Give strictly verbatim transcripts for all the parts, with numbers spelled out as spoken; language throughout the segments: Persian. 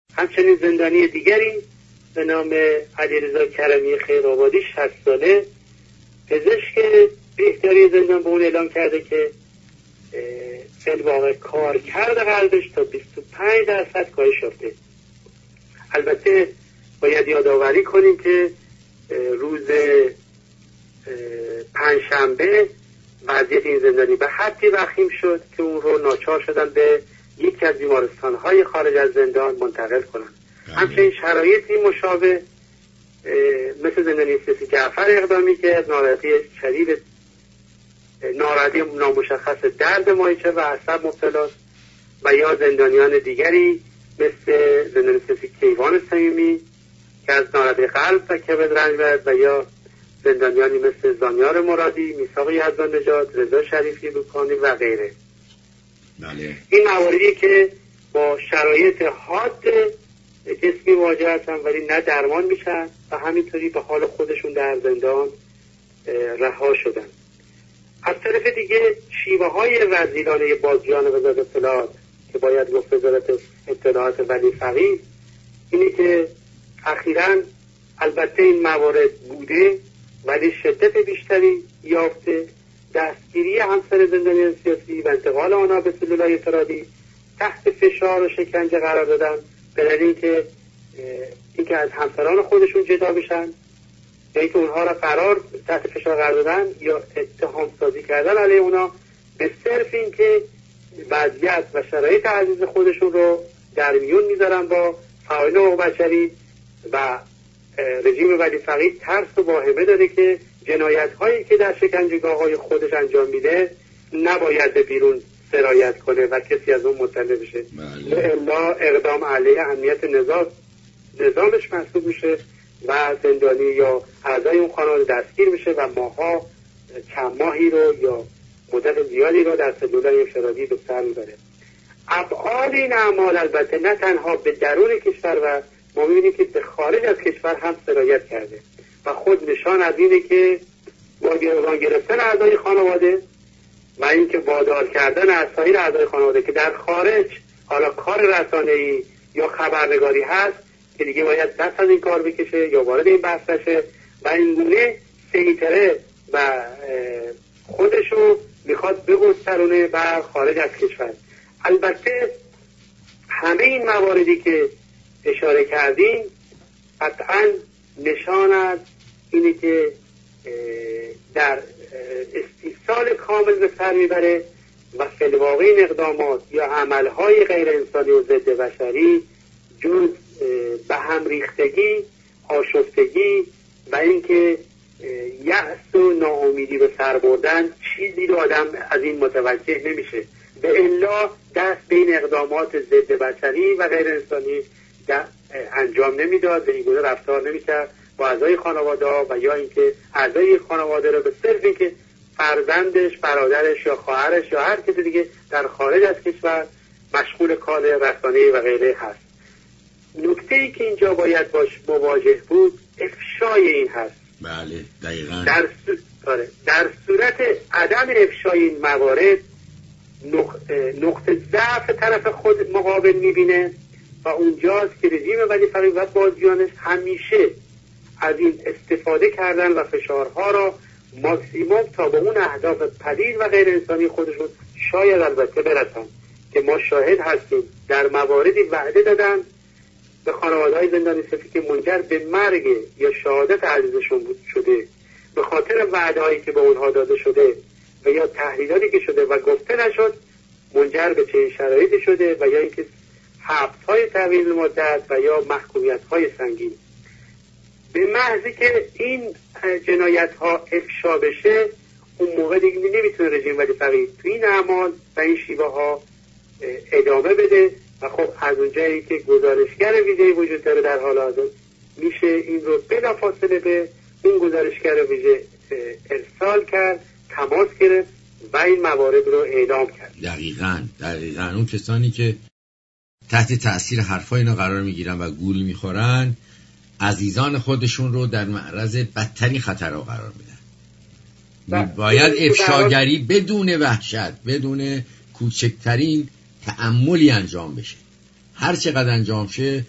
همچنین زندانی دیگری به نام علیرضا کرمی خیرآبادی شصت ساله، پزشک بهداری زندان به اون اعلام کرده که فعل واقع کارکرد قلبش تا بیست و پنج درصد کاهش یافته. البته باید یادآوری کنیم که روز پنجشنبه وضعیت این زندانی به حدی وخیم شد که اون رو ناچار شدن به یکی از بیمارستان‌های خارج از زندان منتقل کنن. همچنین شرایطی مشابه مثل زندانی سیاسی جعفر اقدامی که از ناراحتی شدید ناراحتی نامشخص درد مایچه و عصب مبتلاست و یا زندانیان دیگری مثل زندانی سیاسی کیوان صمیمی که از ناراحتی قلب و کبد رنج برد و یا زندانیانی مثل زانیار مرادی، میثاق یزدان نژاد، رضا شریفی لوکانی و غیره. بله. این مواردی که با شرایط حاد جسمی مواجه هستن ولی نه درمان میشن و همینطوری به حال خودشون در زندان رها شدن. از طرف دیگه شیوه های رذیلانه بازجویان وزارت اطلاعات که باید گفت وزارت اطلاعات ولی فقیه اینی که اخیراً البته این موارد بوده ولی شدت بیشتری یافته، دستگیری همسر زندانیان سیاسی و انتقال آنها به سلولای انفرادی تحت فشار و شکنجه قرار دادن به دلیل اینکه اینکه از همسران خودشون جدا بشن یا اینکه اونها را فرار تحت فشار قرار دادن یا اتهام سازی کردن علیه اونا به صرف اینکه وضعیت و شرایط عزیز خودشون رو در میون میذارن با فعالین حقوق بشری و رژیم ولی فقیه ترس و واهمه داره که جنایت هایی که در شکنجهگاه های خودش انجام میده نباید به بیرون سرایت کنه و کسی از اون مطلع بشه. الا اقدام علیه امنیت نظام نظامش محسوب میشه و زندانی یا اعضای اون خانواده دستگیر میشه و ماها چند ماهی رو یا مدت زیادی رو در سلولای انفرادی به سر میبره. ابعاد این اعمال البته نه تنها به درون کشور و ما میبینیم که به خارج از کشور هم سرایت کرده و خود نشان از اینه که با گروگان گرفتن اعضای خانواده و اینکه وادار کردن از سایر اعضای خانواده که در خارج حالا کار رسانه‌ای یا خبرنگاری هست که دیگه باید دست از این کار بکشه یا وارد این بحث نشه و اینگونه سیطره و خودشو میخواد بگسترونه بر خارج از کشور. البته همه این مواردی که اشاره کردیم قطعا نشان از اینه که در استیصال کامل به سر میبره و فی الواقع این اقدامات یا عملهای غیر انسانی و ضد بشری جز به هم ریختگی، آشفتگی و اینکه یأس و ناامیدی به سر بردن چیزی رو آدم از این متوجه نمیشه. به الا دست به این اقدامات ضد بشری و غیر انسانی انجام نمیداد، به این گونه رفتار نمیکرد با اعضای خانواده و یا اینکه اعضای خانواده رو به صرف اینکه فرزندش، برادرش یا خواهرش یا هر کسی دیگه در خارج از کشور مشغول کار رسانه‌ای و غیره هست. نکته‌ای که اینجا باید باش مواجه بود افشای این هست. بله دقیقاً. در, سو... در صورت عدم افشای این موارد نقطه ضعف طرف خود مقابل میبینه و اونجاست که رژیم ولی فقیه و بازجویانش همیشه از این استفاده کردن و فشارها را ماکسیموم تا به اون اهداف پلید و غیر انسانی خودشون شاید البته برسن که ما شاهد هستیم در مواردی وعده دادن به خانواده‌های زندانی سیاسی که منجر به مرگ یا شهادت عزیزشون بود شده به خاطر وعده‌هایی که به اونها داده شده و یا تهدیداتی که شده و گفته نشد منجر به چه شرایطی شده و یا اینکه حبس‌های طویل مدت و یا محکومیت‌های سنگین. به محضی که این جنایت‌ها افشا بشه اون موقع دیگه نمیتونه رژیم ولی فقیه تو این اعمال و این شیوه ها ادامه بده و خب از اونجایی که گزارشگر ویژه وجود داره در حال حاضر میشه این رو بلافاصله به اون گزارشگر ویژه ارسال کرد، تماس گرفت و این موارد رو اعلام کرد. دقیقاً دقیقاً اون کسانی که تحت تأثیر حرفای اینا قرار میگیرن و گول میخورن عزیزان خودشون رو در معرض بدترین خطرها قرار میدن. باید افشاگری بدون وحشت، بدون کوچکترین تأملی انجام بشه. هر چقدر انجام شه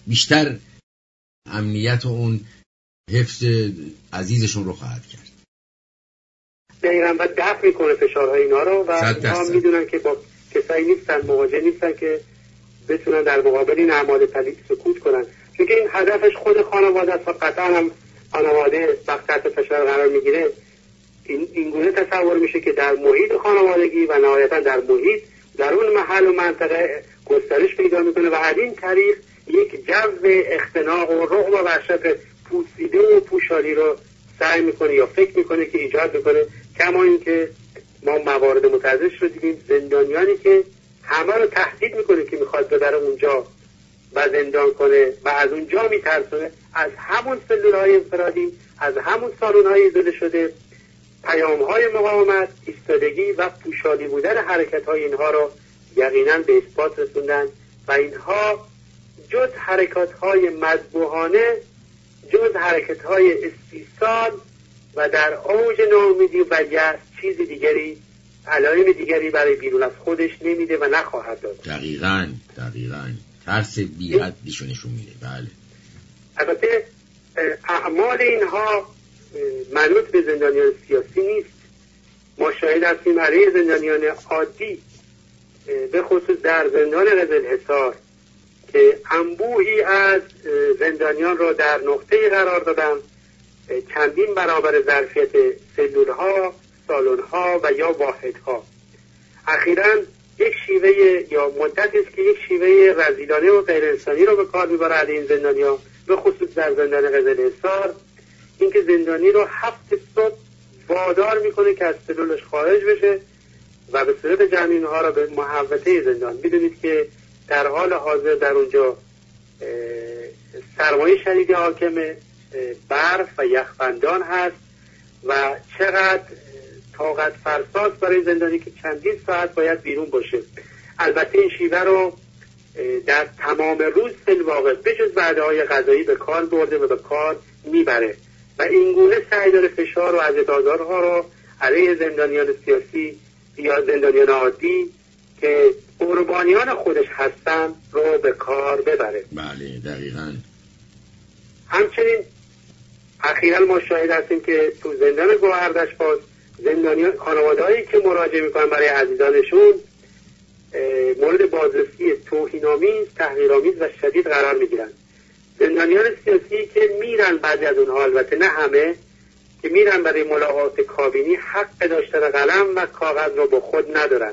بیشتر امنیت و اون حفظ عزیزشون رو خواهد کرد. دقیقاً و دفع میکنه فشارهای اینا رو و اینها میدونن که با کسایی نیستن، مواجه نیستن که بتونن در مقابل این اعمال پلید سکوت کنن، چون که این هدفش خود خانواده است و قطعا هم خانواده وقت تحت فشار قرار میگیره این اینگونه تصور میشه که در محیط خانوادگی و نهایتا در محیط در اون محل و منطقه گسترش پیدا میکنه و از این طریق یک جو اختناق و رعب و وحشت پوسیده و پوشالی رو سعی میکنه یا فکر میکنه که ایجاد میکنه. کما اینکه ما موارد متعددش رو دیدیم، زندانیانی که همه رو تهدید میکنه که میخواد ببره اونجا و زندان کنه و از اونجا میترسونه، از همون سلولهای انفرادی، از همون سالن‌های ایزوله شده پیام‌های مقاومت، ایستادگی و پوشالی بودن حرکت‌های اینها رو یقیناً به اثبات رسوندن و اینها جز حرکت‌های مذبوحانه، جز حرکت‌های استیصال و در اوج ناامیدی و یأس چیز دیگری، علائم دیگری برای بیرون از خودش نمیده و نخواهد داد. دقیقاً دقیقاً ترس بی‌حدیشو نشون میده. بله. البته اعمال اینها منوط به زندانیان سیاسی نیست. ما شاهد هستیم برای زندانیان عادی به خصوص در زندان قزلحصار که انبوهی از زندانیان را در نقطه قرار دادن، چندین برابر ظرفیت سلولها، سالن‌ها و یا واحدها. اخیراً یک شیوه یا مدتی است که یک شیوه رذیلانه و غیر انسانی رو به کار میبره علیه این زندانیان، به خصوص در زندان قزلحصار، اینکه زندانی رو هفت صبح وادار میکنه که از سلولش خارج بشه و به صورت جمع اینها را به محوطه زندان. میدونید که در حال حاضر در اونجا سرمایه شدید حاکم، برف و یخبندان هست و چقدر طاقت فرساست برای زندانی که چندین ساعت باید بیرون باشه. البته این شیوه رو در تمام روز فی‌الواقع بجز وعده‌های غذایی به کار برده و به کار میبره و اینگونه سعی داره فشار و اذیت‌آزارها رو علیه زندانیان سیاسی یا زندانیان عادی که قربانیان خودش هستن رو به کار ببره. بله دقیقاً. همچنین اخیراً ما شاهد هستیم که تو زندان گوهردشت‌باز زندانیان خانواده‌هایی که مراجعه میکنن برای عزیزانشون مورد بازرسی توهین‌آمیز، تحقیرآمیز و شدید قرار میگیرن. زندانیان سیاسی که میرن، بعضی از اونها البته نه همه، که میرن برای ملاقات کابینی حق داشتن قلم و کاغذ رو با خود ندارن.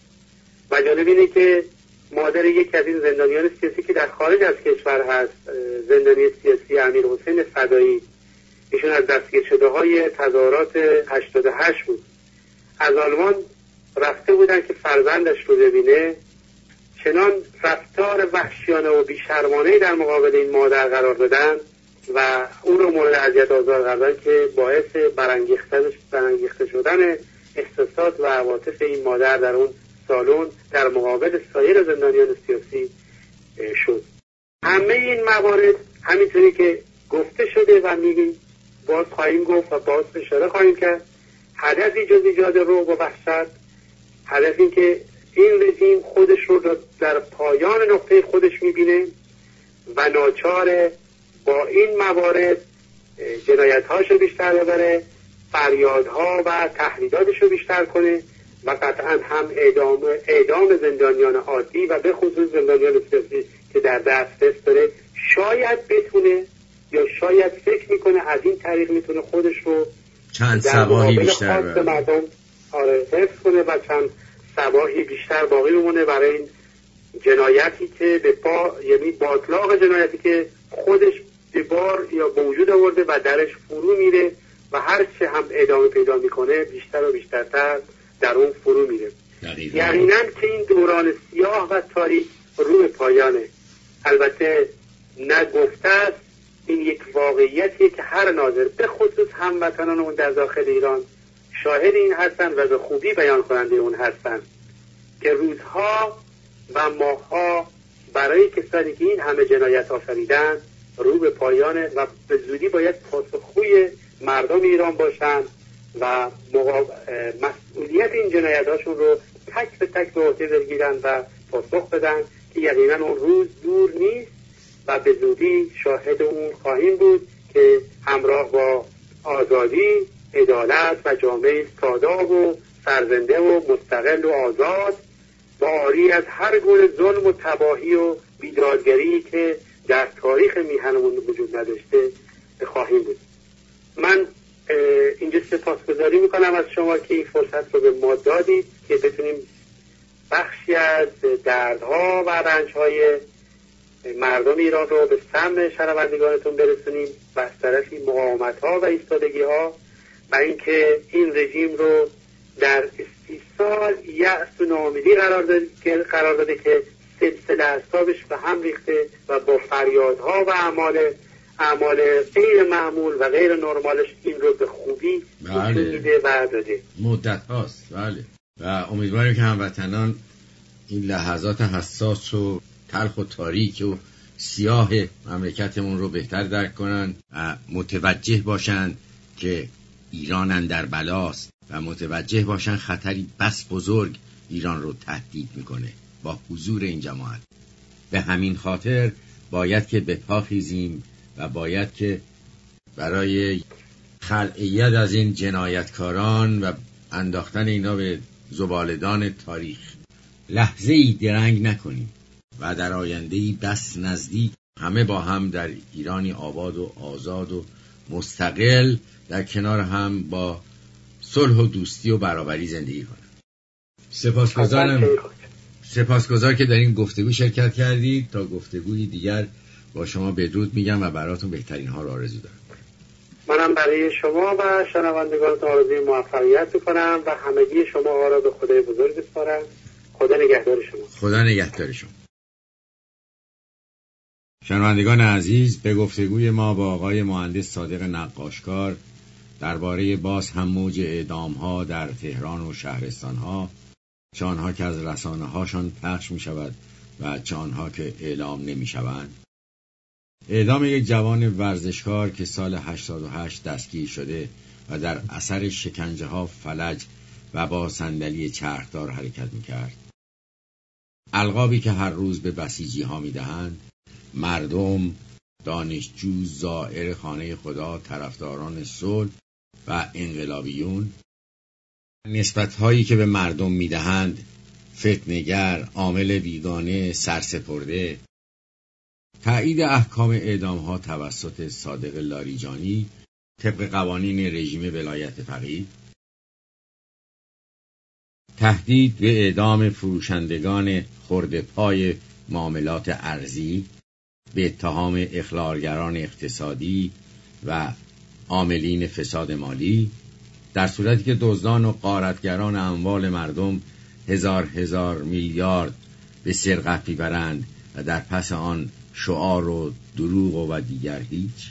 و جالب اینه که مادر یکی از این زندانیان سیاسی که در خارج از کشور هست، زندانی سیاسی امیر حسین فدایی، ایشون از دستگیر شده های تظاهرات هشتاد و هشت بود، از آلمان رفته بودن که فرزندش رو ببینه، چنان رفتار وحشیانه و بیشرمانه‌ای در مقابل این مادر قرار دادن و اون رو مورد اذیت آزار قرار دادن که باعث برانگیخته شدن احساسات و عواطف این مادر در اون سالن در مقابل سایر زندانیان سیاسی شد. همه این موارد همینطوری که گفته شده و میگیم باز خواهیم گفت و باز اشاره خواهیم کرد، هدفی جز ایجاد رعب و وحشت، هدف این که این رژیم خودش رو در پایان نقطه خودش میبینه و ناچار با این موارد جنایت‌هاش رو بیشتر ببره، فریادها و تهدیداتش رو بیشتر کنه و قطعا هم اعدام اعدام زندانیان عادی و به خصوص زندانیان سیاسی که در دسترس داره شاید بتونه یا شاید فکر میکنه از این طریق میتونه خودش رو چند سباهی بیشتر به مردم آره حفظ کنه و چند سباهی بیشتر باقی بمونه برای این جنایتی که به پا، یعنی باطلاق جنایتی که خودش به بار یا به وجود آورده و درش فرو میره و هر چه هم ادامه پیدا میکنه بیشتر و بیشترتر در اون فرو میره. یقینا که این دوران سیاه و تاریک روی پایانه. البته نگفته است، این یک واقعیتیه که هر ناظر به خصوص هموطنانمون در داخل ایران شاهد این هستن و به خوبی بیان کننده اون هستن که روزها و ماهها برای کسانی که این همه جنایت آفریدن رو به پایانه و به زودی باید پاسخگوی مردم ایران باشن و مقاب... مسئولیت این جنایت هاشون رو تک به تک به عهده بگیرن و پاسخ بدن که یقینا اون روز دور نیست و به زودی شاهد اون خواهیم بود که همراه با آزادی، عدالت و جامعه ساداب و سرزنده و مستقل و آزاد و عاری از هر گونه ظلم و تباهی و بیدادگری که در تاریخ میهنمون وجود نداشته خواهیم بود. من اینجا سپاسگزاری میکنم از شما که این فرصت رو به ما دادید که بتونیم بخشی از دردها و رنجهای مردم ایران رو به سمع شنوندگانتون برسونیم و از طرفی مقاومت‌ها و ایستادگی‌ها و اینکه این رژیم رو در استیصال یأس و ناامیدی قرار داده قرار داده که سلسله اعصابش به هم ریخته و با فریادها و اعمال اعمال غیر معمول و غیر نرمالش این رو به خوبی نشون میده و داده. مدت هاست. بله. و امیدواریم که هموطنان این لحظات حساس و تلخ و تاریک و سیاه مملکتمون رو بهتر درک کنن و متوجه باشن که ایران اندر بلاست و متوجه باشن خطری بس بزرگ ایران رو تهدید میکنه با حضور این جماعت. به همین خاطر باید که به پا خیزیم و باید که برای خلعیت از این جنایتکاران و انداختن اینا به زبالدان تاریخ لحظه ای درنگ نکنیم و در آینده ای بس نزدیک همه با هم در ایرانی آباد و آزاد و مستقل در کنار هم با صلح و دوستی و برابری زندگی کنیم. سپاسگزارم. سپاسگزار که در این گفتگو شرکت کردید. تا گفتگوی دیگر با شما بدرود میگم و براتون بهترین ها رو آرزو دارم. منم برای شما و شنوندگانتون آرزوی موفقیت میکنم و همگی شما ها را به خدای بزرگ بسپارم. خدا نگهدار شما. خدا نگهدار شما. شنوندگان عزیز، به گفتگوی ما با آقای مهندس صادق نقاشکار درباره باز هم موج اعدام‌ها در تهران و شهرستان‌ها، چه آنها که از رسانه‌هاشان پخش می‌شود و چه آنها که اعلام نمی‌شوند، اعدام یک جوان ورزشکار که سال هشتاد و هشت دستگیر شده و در اثر شکنجه‌ها فلج و با صندلی چرخدار حرکت می‌کرد، القابی که هر روز به بسیجی‌ها می‌دهند، مردم، دانشجو، زائر خانه خدا، طرفداران صلح و انقلابیون، نسبت‌هایی که به مردم می‌دهند، فتنه‌گر، عامل بیگانه، سرسپرده، تایید احکام اعدام‌ها توسط صادق لاریجانی طبق قوانین رژیم ولایت فقیه، تهدید به اعدام فروشندگان خرده پای معاملات ارزی به اتهام اخلالگران اقتصادی و عاملین فساد مالی، در صورتی که دزدان و غارتگران اموال مردم هزار هزار میلیارد به سرقت میبرند و در پس آن شعار و دروغ و دیگر هیچ.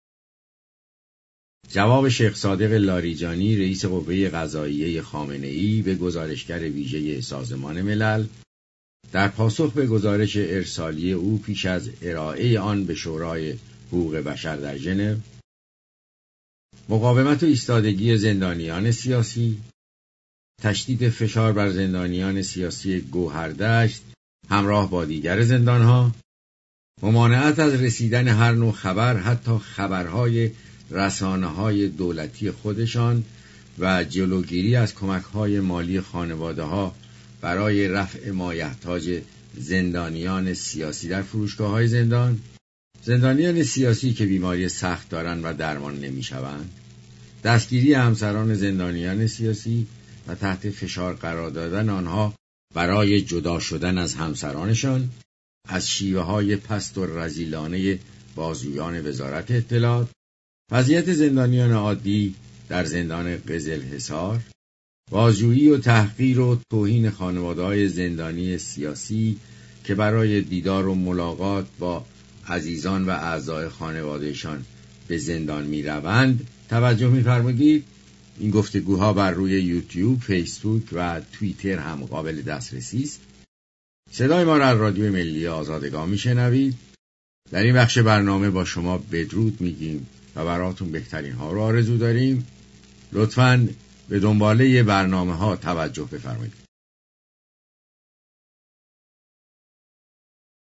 جواب شیخ صادق لاریجانی رئیس قوه قضاییه خامنه‌ای به گزارشگر ویژه سازمان ملل در پاسخ به گزارش ارسالی او پیش از ارائه آن به شورای حقوق بشر در ژنو، مقاومت و ایستادگی زندانیان سیاسی، تشدید فشار بر زندانیان سیاسی گوهردشت همراه با دیگر زندانها، ممانعت از رسیدن هر نوع خبر، حتی خبرهای رسانه‌های دولتی خودشان، و جلوگیری از کمک‌های مالی خانواده‌ها برای رفع مایحتاج زندانیان سیاسی در فروشگاه‌های زندان، زندانیان سیاسی که بیماری سخت دارند و درمان نمی‌شوند، دستگیری همسران زندانیان سیاسی و تحت فشار قرار دادن آنها برای جدا شدن از همسرانشان، از شیوه‌های پست و رذیلانه بازجویان وزارت اطلاعات، وضعیت زندانیان عادی در زندان قزلحصار، بازجویی و تحقیر و توهین خانواده‌های زندانی سیاسی که برای دیدار و ملاقات با عزیزان و اعضای خانوادهشان به زندان می روند توجه می فرمایید. این گفتگوها بر روی یوتیوب، فیسبوک و توییتر هم قابل دسترسی است. صدای ما را از رادیو ملی آزادگان می شنوید. در این بخش برنامه با شما بدرود می گیم و براتون بهترین ها رو آرزو داریم. لطفاً به دنباله برنامه ها توجه بفرمایید.